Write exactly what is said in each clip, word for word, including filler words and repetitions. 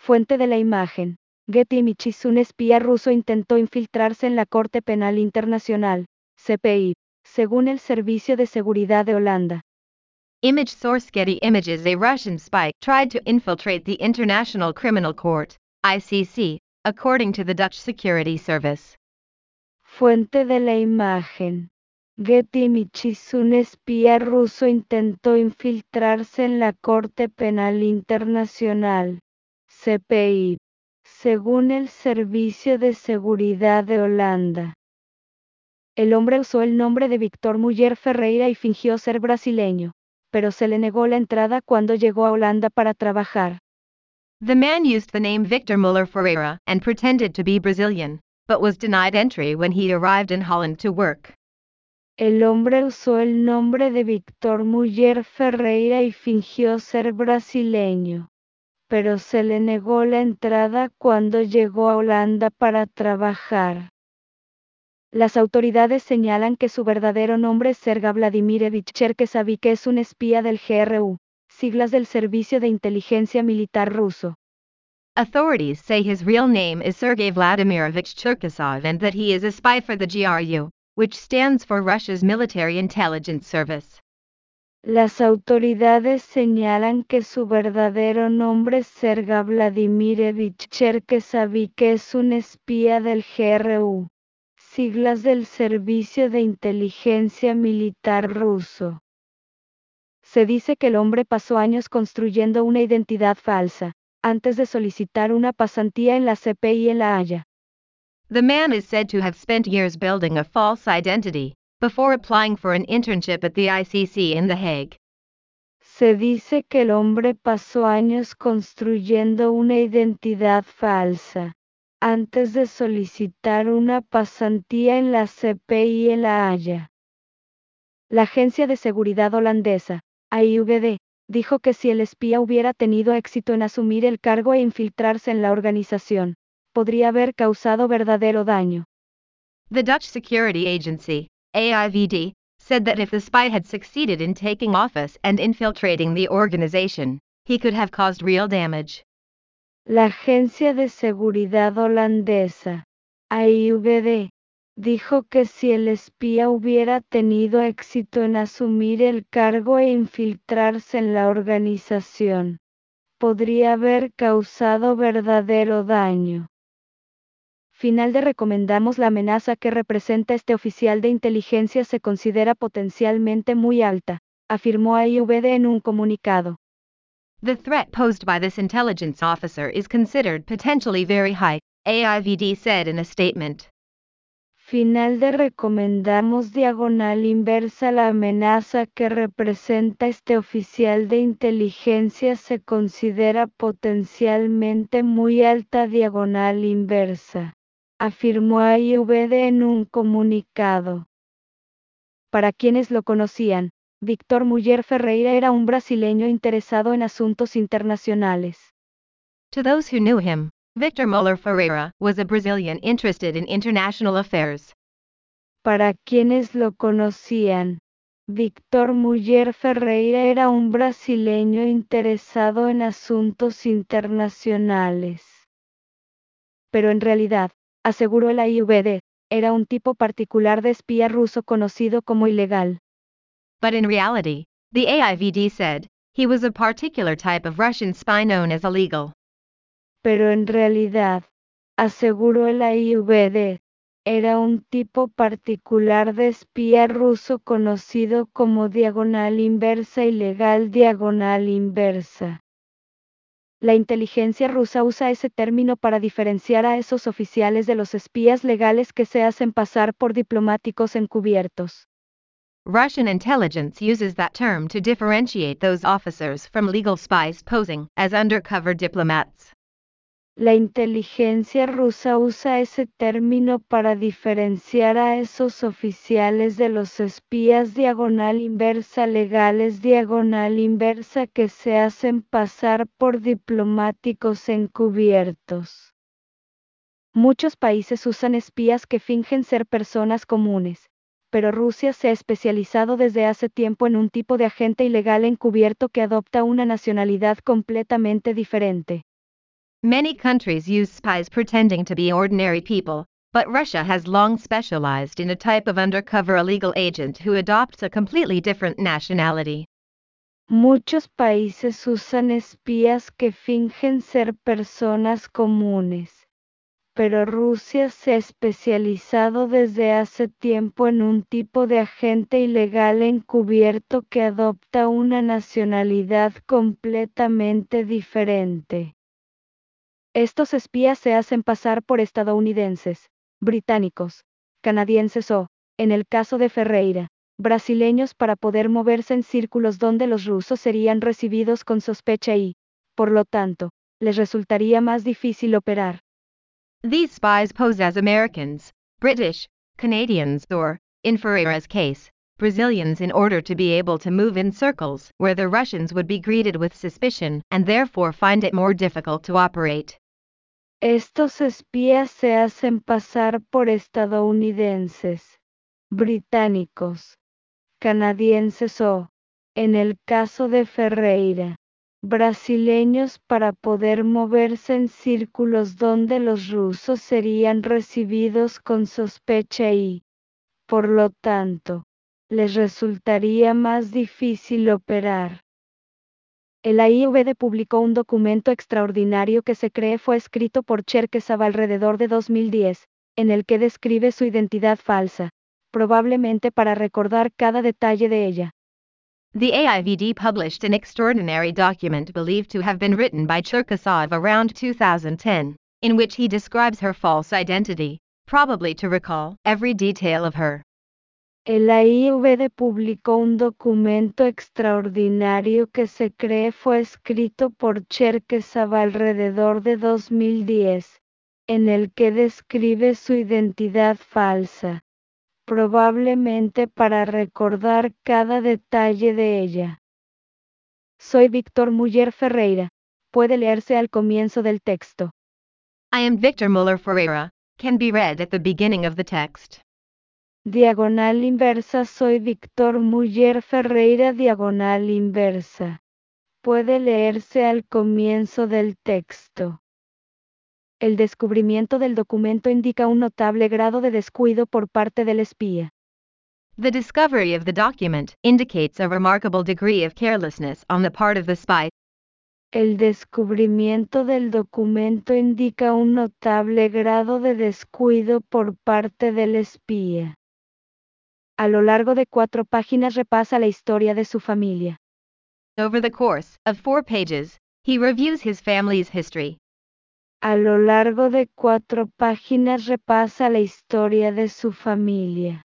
Fuente de la imagen. Getty Images. Un espía ruso intentó infiltrarse en la Corte Penal Internacional, C P I, según el Servicio de Seguridad de Holanda. Image source Getty Images. A Russian spy tried to infiltrate the International Criminal Court, I C C, according to the Dutch Security Service. Fuente de la imagen. Getty Images. Un espía ruso intentó infiltrarse en la Corte Penal Internacional, C P I, según el Servicio de Seguridad de Holanda. El hombre usó el nombre de Víctor Muller Ferreira y fingió ser brasileño, pero se le negó la entrada cuando llegó a Holanda para trabajar. The man used the name Victor Muller Ferreira and pretended to be Brazilian, but was denied entry when he arrived in Holland to work. El hombre usó el nombre de Víctor Muller Ferreira y fingió ser brasileño, pero se le negó la entrada cuando llegó a Holanda para trabajar. Las autoridades señalan que su verdadero nombre es Sergei Vladimirovich Cherkesovich, que es un espía del G R U, siglas del Servicio de Inteligencia Militar ruso. Authorities say his real name is Sergei Vladimirovich Cherkesov and that he is a spy for the G R U, which stands for Russia's Military Intelligence Service. Las autoridades señalan que su verdadero nombre es Sergei Vladimirovich Cherkesovich, que es un espía del G R U, siglas del Servicio de Inteligencia Militar ruso. Se dice que el hombre pasó años construyendo una identidad falsa, antes de solicitar una pasantía en la C P I en La Haya. The man is said to have spent years building a false identity before applying for an internship at the I C C in The Hague. Se dice que el hombre pasó años construyendo una identidad falsa, antes de solicitar una pasantía en la C P I en La Haya. La agencia de seguridad holandesa, A I V D, dijo que si el espía hubiera tenido éxito en asumir el cargo e infiltrarse en la organización, podría haber causado verdadero daño. The Dutch Security Agency, A I V D, said that if the spy had succeeded in taking office and infiltrating the organization, he could have caused real damage. La agencia de seguridad holandesa, A I V D, dijo que si el espía hubiera tenido éxito en asumir el cargo e infiltrarse en la organización, podría haber causado verdadero daño. Final de recomendamos. La amenaza que representa este oficial de inteligencia se considera potencialmente muy alta, afirmó A I V D en un comunicado. The threat posed by this intelligence officer is considered potentially very high, A I V D said in a statement. Final de recomendamos diagonal inversa. La amenaza que representa este oficial de inteligencia se considera potencialmente muy alta diagonal inversa, afirmó A I V D en un comunicado. Para quienes lo conocían, Víctor Muller Ferreira era un brasileño interesado en asuntos internacionales. To those who knew him, Victor Muller Ferreira was a Brazilian interested in international affairs. Para quienes lo conocían, Víctor Muller Ferreira era un brasileño interesado en asuntos internacionales. Pero en realidad, aseguró el A I V D, era un tipo particular de espía ruso conocido como ilegal. But in reality, the A I V D said, he was a particular type of Russian spy known as illegal. Pero en realidad, aseguró el A I V D, era un tipo particular de espía ruso conocido como diagonal inversa ilegal diagonal inversa. La inteligencia rusa usa ese término para diferenciar a esos oficiales de los espías legales que se hacen pasar por diplomáticos encubiertos. Russian intelligence uses that term to differentiate those officers from legal spies posing as undercover diplomats. La inteligencia rusa usa ese término para diferenciar a esos oficiales de los espías diagonal inversa legales diagonal inversa que se hacen pasar por diplomáticos encubiertos. Muchos países usan espías que fingen ser personas comunes, pero Rusia se ha especializado desde hace tiempo en un tipo de agente ilegal encubierto que adopta una nacionalidad completamente diferente. Many countries use spies pretending to be ordinary people, but Russia has long specialized in a type of undercover illegal agent who adopts a completely different nationality. Muchos países usan espías que fingen ser personas comunes, pero Rusia se ha especializado desde hace tiempo en un tipo de agente ilegal encubierto que adopta una nacionalidad completamente diferente. Estos espías se hacen pasar por estadounidenses, británicos, canadienses o, en el caso de Ferreira, brasileños para poder moverse en círculos donde los rusos serían recibidos con sospecha y, por lo tanto, les resultaría más difícil operar. These spies pose as Americans, British, Canadians or, in Ferreira's case, Brazilians in order to be able to move in circles where the Russians would be greeted with suspicion and therefore find it more difficult to operate. Estos espías se hacen pasar por estadounidenses, británicos, canadienses o, en el caso de Ferreira, brasileños para poder moverse en círculos donde los rusos serían recibidos con sospecha y, por lo tanto, les resultaría más difícil operar. El A I V D publicó un documento extraordinario que se cree fue escrito por Cherkesov alrededor de dos mil diez, en el que describe su identidad falsa, probablemente para recordar cada detalle de ella. The A I V D published an extraordinary document believed to have been written by Cherkesov around two thousand ten, in which he describes her false identity, probably to recall every detail of her. El A I V D publicó un documento extraordinario que se cree fue escrito por Cherkesov alrededor de dos mil diez, en el que describe su identidad falsa, probablemente para recordar cada detalle de ella. Soy Víctor Muller Ferreira. Puede leerse al comienzo del texto. I am Victor Muller Ferreira, can be read at the beginning of the text. Diagonal inversa. Soy Víctor Muller Ferreira. Diagonal inversa. Puede leerse al comienzo del texto. El descubrimiento del documento indica un notable grado de descuido por parte del espía. The discovery of the document indicates a remarkable degree of carelessness on the part of the spy. El descubrimiento del documento indica un notable grado de descuido por parte del espía. A lo largo de cuatro páginas repasa la historia de su familia. Over the course of four pages, he reviews his family's history. A lo largo de cuatro páginas repasa la historia de su familia.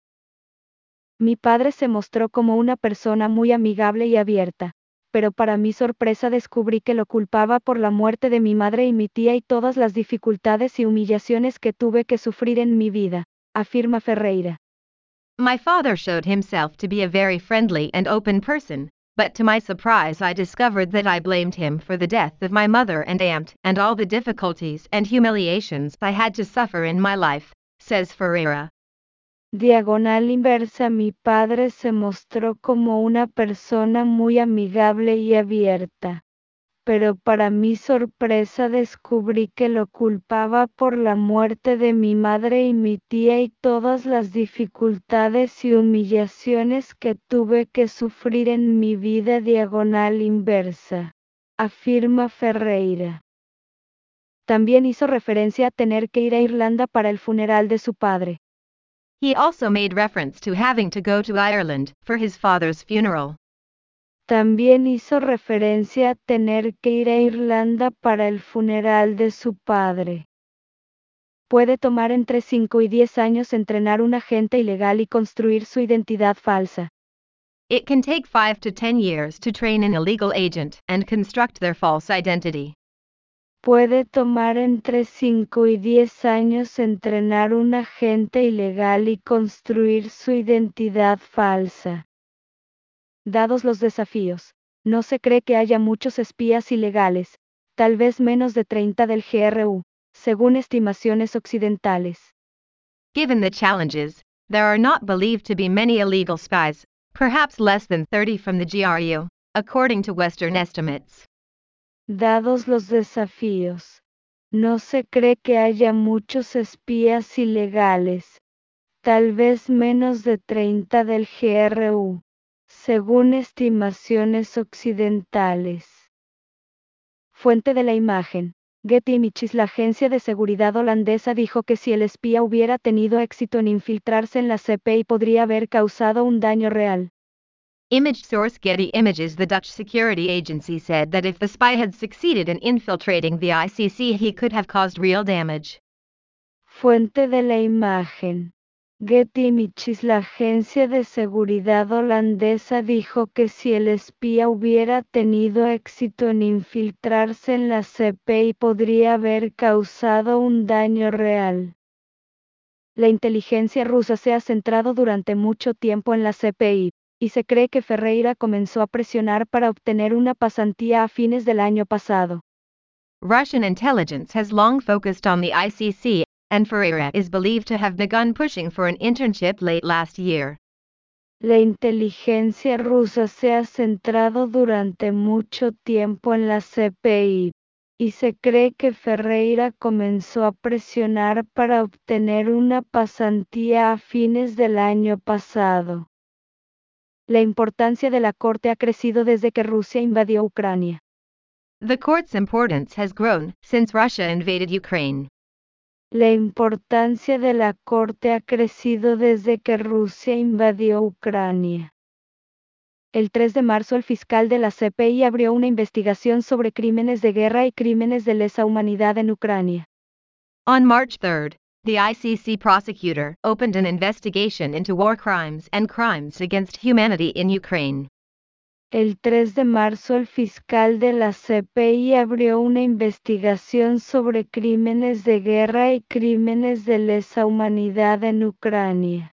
Mi padre se mostró como una persona muy amigable y abierta, pero para mi sorpresa descubrí que lo culpaba por la muerte de mi madre y mi tía y todas las dificultades y humillaciones que tuve que sufrir en mi vida, afirma Ferreira. My father showed himself to be a very friendly and open person, but to my surprise I discovered that I blamed him for the death of my mother and aunt and all the difficulties and humiliations I had to suffer in my life, says Ferreira. Diagonal inversa. Mi padre se mostró como una persona muy amigable y abierta, pero para mi sorpresa descubrí que lo culpaba por la muerte de mi madre y mi tía y todas las dificultades y humillaciones que tuve que sufrir en mi vida. Diagonal inversa, afirma Ferreira. También hizo referencia a tener que ir a Irlanda para el funeral de su padre. He also made reference to having to go to Ireland for his father's funeral. También hizo referencia a tener que ir a Irlanda para el funeral de su padre. Puede tomar entre cinco y diez años entrenar un agente ilegal y construir su identidad falsa. It can take five to ten years to train an illegal agent and construct their false identity. Puede tomar entre cinco y diez años entrenar un agente ilegal y construir su identidad falsa. Dados los desafíos, no se cree que haya muchos espías ilegales, tal vez menos de treinta del G R U, según estimaciones occidentales. Given the challenges, there are not believed to be many illegal spies, perhaps less than thirty from the G R U, according to Western estimates. Dados los desafíos, No se cree que haya muchos espías ilegales, tal vez menos de treinta del G R U, según estimaciones occidentales. Fuente de la imagen. Getty Images. La agencia de seguridad holandesa dijo que si el espía hubiera tenido éxito en infiltrarse en la C P I podría haber causado un daño real. Image source Getty Images. The Dutch security agency said that if the spy had succeeded in infiltrating the I C C, he could have caused real damage. Fuente de la imagen. Getty Images. La agencia de seguridad holandesa dijo que si el espía hubiera tenido éxito en infiltrarse en la C P I podría haber causado un daño real. La inteligencia rusa se ha centrado durante mucho tiempo en la C P I, y se cree que Ferreira comenzó a presionar para obtener una pasantía a fines del año pasado. Russian intelligence has long focused on the I C C, and Ferreira is believed to have begun pushing for an internship late last year. La inteligencia rusa se ha centrado durante mucho tiempo en la C P I, y se cree que Ferreira comenzó a presionar para obtener una pasantía a fines del año pasado. La importancia de la Corte ha crecido desde que Rusia invadió Ucrania. The court's importance has grown since Russia invaded Ukraine. La importancia de la Corte ha crecido desde que Rusia invadió Ucrania. El tres de marzo el fiscal de la C P I abrió una investigación sobre crímenes de guerra y crímenes de lesa humanidad en Ucrania. On March third, the I C C prosecutor opened an investigation into war crimes and crimes against humanity in Ukraine. El tres de marzo el fiscal de la C P I abrió una investigación sobre crímenes de guerra y crímenes de lesa humanidad en Ucrania.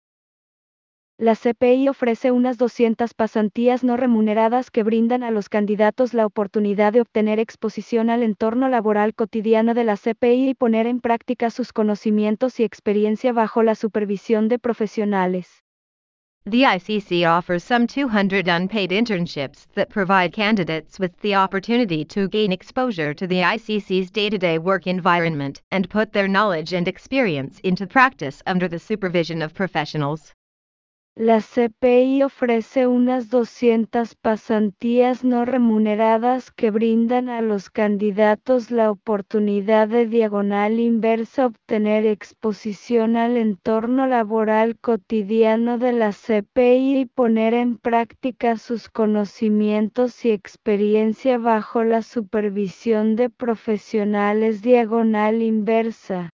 La C P I ofrece unas doscientas pasantías no remuneradas que brindan a los candidatos la oportunidad de obtener exposición al entorno laboral cotidiano de la C P I y poner en práctica sus conocimientos y experiencia bajo la supervisión de profesionales. The I C C offers some two hundred unpaid internships that provide candidates with the opportunity to gain exposure to the I C C's day-to-day work environment and put their knowledge and experience into practice under the supervision of professionals. La C P I ofrece unas doscientas pasantías no remuneradas que brindan a los candidatos la oportunidad de diagonal inversa obtener exposición al entorno laboral cotidiano de la C P I y poner en práctica sus conocimientos y experiencia bajo la supervisión de profesionales diagonal inversa.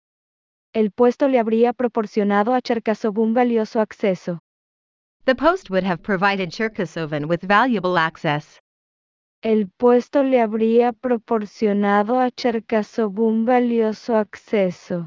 El puesto le habría proporcionado a Cherkasov un valioso acceso. The post would have provided Cherkasovan with valuable access. El puesto le habría proporcionado a Cherkasov un valioso acceso.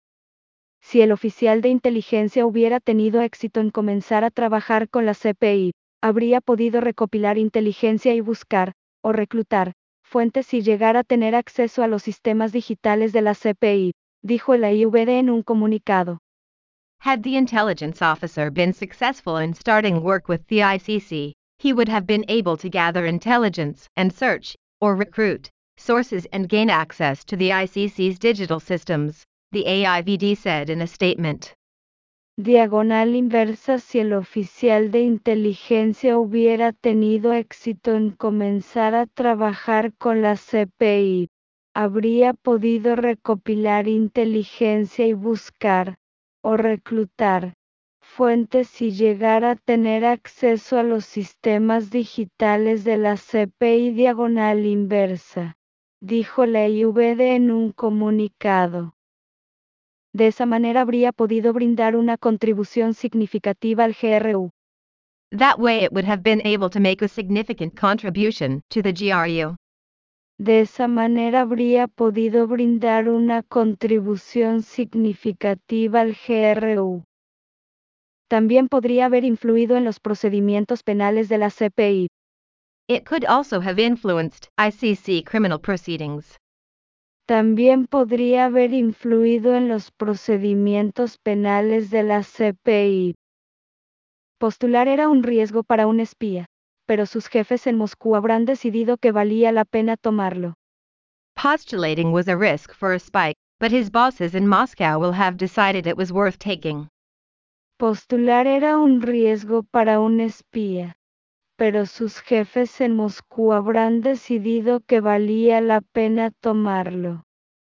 Si el oficial de inteligencia hubiera tenido éxito en comenzar a trabajar con la C P I, habría podido recopilar inteligencia y buscar, o reclutar, fuentes y llegar a tener acceso a los sistemas digitales de la C P I, dijo el A I V D en un comunicado. Had the intelligence officer been successful in starting work with the I C C, he would have been able to gather intelligence and search, or recruit, sources and gain access to the I C C's digital systems, the A I V D said in a statement. Diagonal inversa. Si el oficial de inteligencia hubiera tenido éxito en comenzar a trabajar con la C P I, habría podido recopilar inteligencia y buscar, o reclutar, fuentes y llegar a tener acceso a los sistemas digitales de la C P I diagonal inversa, dijo la I V D en un comunicado. De esa manera habría podido brindar una contribución significativa al G R U. That way it would have been able to make a significant contribution to the G R U. De esa manera habría podido brindar una contribución significativa al G R U. También podría haber influido en los procedimientos penales de la C P I. It could also have influenced I C C criminal proceedings. También podría haber influido en los procedimientos penales de la C P I. Postular era un riesgo para un espía, pero sus jefes en Moscú habrán decidido que valía la pena tomarlo. postulating was a risk for a spy, but his bosses in Moscow will have decided it was worth taking. Postular era un riesgo para un espía, pero sus jefes en Moscú habrán decidido que valía la pena tomarlo.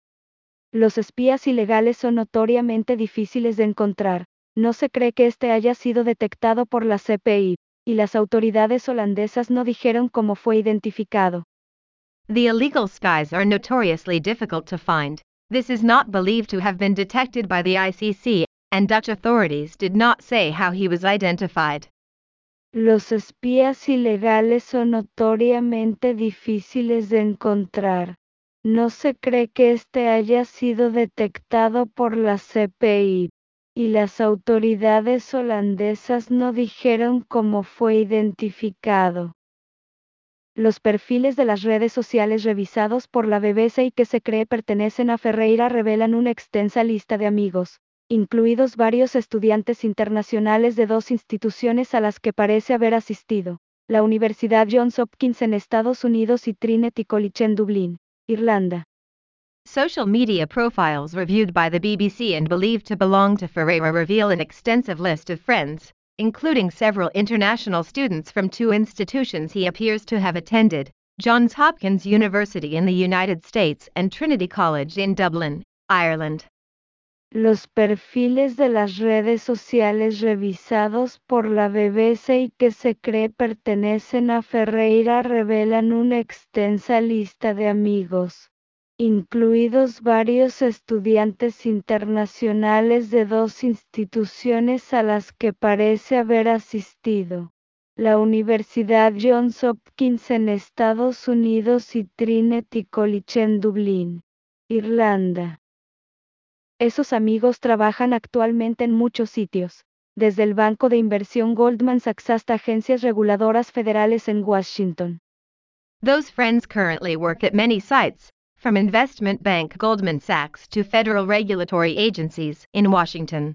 Los espías ilegales son notoriamente difíciles de encontrar. No se cree que este haya sido detectado por la C P I, y las autoridades holandesas no dijeron cómo fue identificado. The illegal spies are notoriously difficult to find. This is not believed to have been detected by the I C C, and Dutch authorities did not say how he was identified. Los espías ilegales son notoriamente difíciles de encontrar. No se cree que este haya sido detectado por la C P I, y las autoridades holandesas no dijeron cómo fue identificado. Los perfiles de las redes sociales revisados por la B B C y que se cree pertenecen a Ferreira revelan una extensa lista de amigos, incluidos varios estudiantes internacionales de dos instituciones a las que parece haber asistido, la Universidad Johns Hopkins en Estados Unidos y Trinity College en Dublín, Irlanda. Social media profiles reviewed by the B B C and believed to belong to Ferreira reveal an extensive list of friends, including several international students from two institutions he appears to have attended, Johns Hopkins University in the United States and Trinity College in Dublin, Ireland. Los perfiles de las redes sociales revisados por la B B C y que se cree pertenecen a Ferreira revelan una extensa lista de amigos, incluidos varios estudiantes internacionales de dos instituciones a las que parece haber asistido, la Universidad Johns Hopkins en Estados Unidos y Trinity College en Dublín, Irlanda. Esos amigos trabajan actualmente en muchos sitios, desde el banco de inversión Goldman Sachs hasta agencias reguladoras federales en Washington. Those friends currently work at many sites, from investment bank Goldman Sachs to federal regulatory agencies in Washington.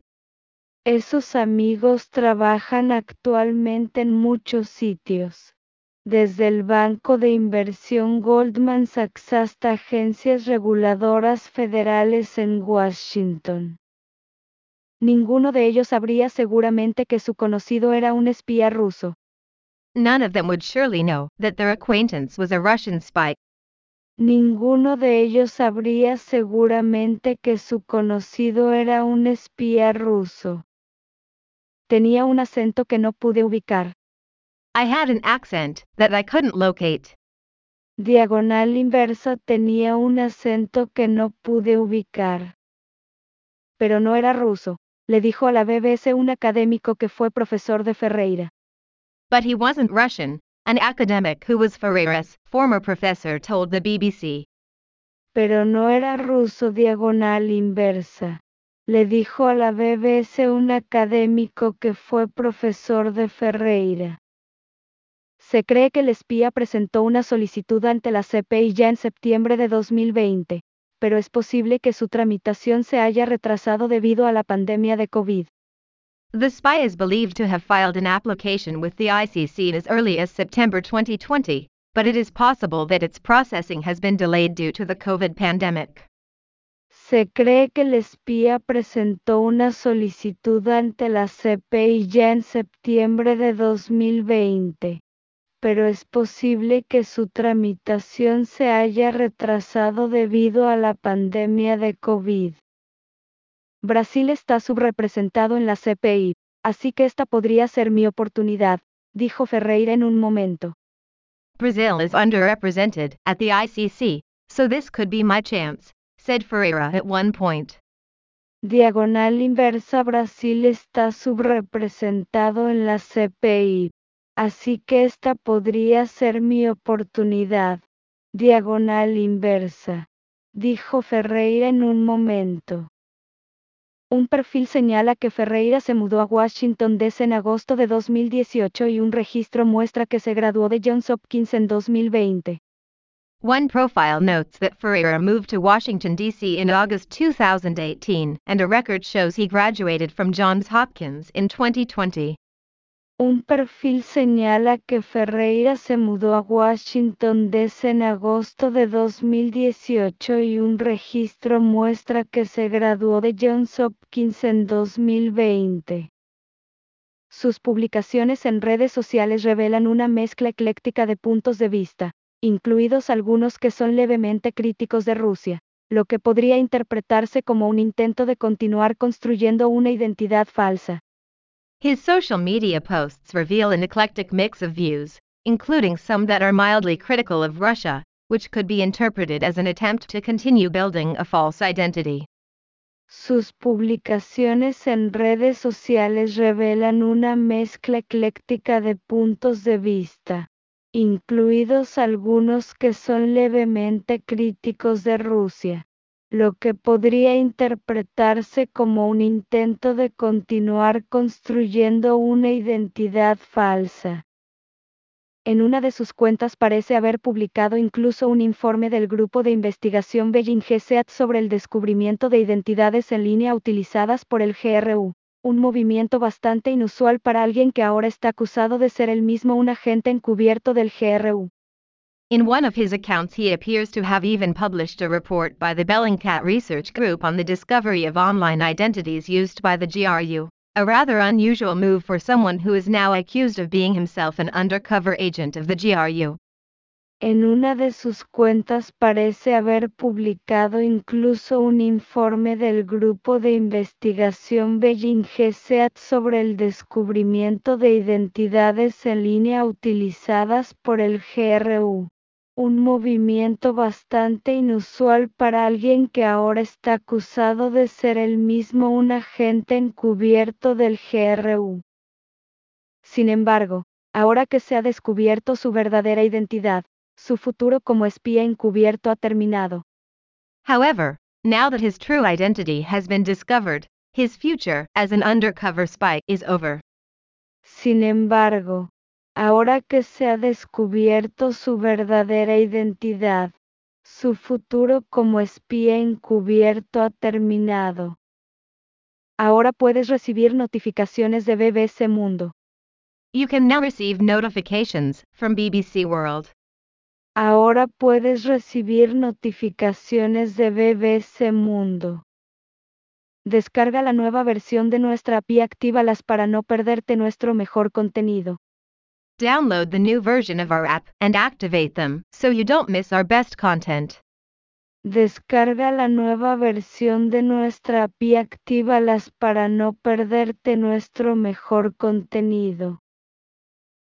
Esos amigos trabajan actualmente en muchos sitios, desde el banco de inversión Goldman Sachs hasta agencias reguladoras federales en Washington. Ninguno de ellos sabría seguramente que su conocido era un espía ruso. None of them would surely know that their acquaintance was a Russian spy. Ninguno de ellos sabría seguramente que su conocido era un espía ruso. Tenía un acento que no pude ubicar. I had an accent that I couldn't locate. Diagonal inversa tenía un acento que no pude ubicar. Pero no era ruso, le dijo a la B B C un académico que fue profesor de Ferreira. But he wasn't Russian, an academic who was Ferreira's former professor told the B B C. Pero no era ruso diagonal inversa, le dijo a la B B C un académico que fue profesor de Ferreira. Se cree que el espía presentó una solicitud ante la C P I ya en septiembre de dos mil veinte, pero es posible que su tramitación se haya retrasado debido a la pandemia de COVID. The spy is believed to have filed an application with the I C C as early as September twenty twenty, but it is possible that its processing has been delayed due to the COVID pandemic. Se cree que el espía presentó una solicitud ante la C P I ya en septiembre de dos mil veinte, pero es posible que su tramitación se haya retrasado debido a la pandemia de COVID. Brasil está subrepresentado en la C P I, así que esta podría ser mi oportunidad, dijo Ferreira en un momento. Brazil is underrepresented at the I C C, so this could be my chance, said Ferreira at one point. Diagonal inversa Brasil está subrepresentado en la C P I, así que esta podría ser mi oportunidad. Diagonal inversa, dijo Ferreira en un momento. Un perfil señala que Ferreira se mudó a Washington D C en agosto de dos mil dieciocho y un registro muestra que se graduó de Johns Hopkins en dos mil veinte. One profile notes that Ferreira moved to Washington, D C in August two thousand eighteen, and a record shows he graduated from Johns Hopkins in twenty twenty. Un perfil señala que Ferreira se mudó a Washington D C en agosto de dos mil dieciocho y un registro muestra que se graduó de Johns Hopkins en dos mil veinte. Sus publicaciones en redes sociales revelan una mezcla ecléctica de puntos de vista, incluidos algunos que son levemente críticos de Rusia, lo que podría interpretarse como un intento de continuar construyendo una identidad falsa. His social media posts reveal an eclectic mix of views, including some that are mildly critical of Russia, which could be interpreted as an attempt to continue building a false identity. Sus publicaciones en redes sociales revelan una mezcla ecléctica de puntos de vista, incluidos algunos que son levemente críticos de Rusia, lo que podría interpretarse como un intento de continuar construyendo una identidad falsa. En una de sus cuentas parece haber publicado incluso un informe del grupo de investigación Beijing G S A T sobre el descubrimiento de identidades en línea utilizadas por el G R U, un movimiento bastante inusual para alguien que ahora está acusado de ser él mismo un agente encubierto del G R U. In one of his accounts he appears to have even published a report by the Bellingcat Research Group on the discovery of online identities used by the G R U, a rather unusual move for someone who is now accused of being himself an undercover agent of the G R U. En una de sus cuentas parece haber publicado incluso un informe del grupo de investigación Beijing G S A T sobre el descubrimiento de identidades en línea utilizadas por el G R U. Un movimiento bastante inusual para alguien que ahora está acusado de ser él mismo un agente encubierto del G R U. Sin embargo, ahora que se ha descubierto su verdadera identidad, su futuro como espía encubierto ha terminado. However, now that his true identity has been discovered, his future as an undercover spy is over. Sin embargo, ahora que se ha descubierto su verdadera identidad, su futuro como espía encubierto ha terminado. Ahora puedes recibir notificaciones de B B C Mundo. You can now receive notifications from B B C World. Ahora puedes recibir notificaciones de B B C Mundo. Descarga la nueva versión de nuestra app y actívalas para no perderte nuestro mejor contenido. Download the new version of our app and activate them so you don't miss our best content. Descarga la nueva versión de nuestra app y actívalas para no perderte nuestro mejor contenido.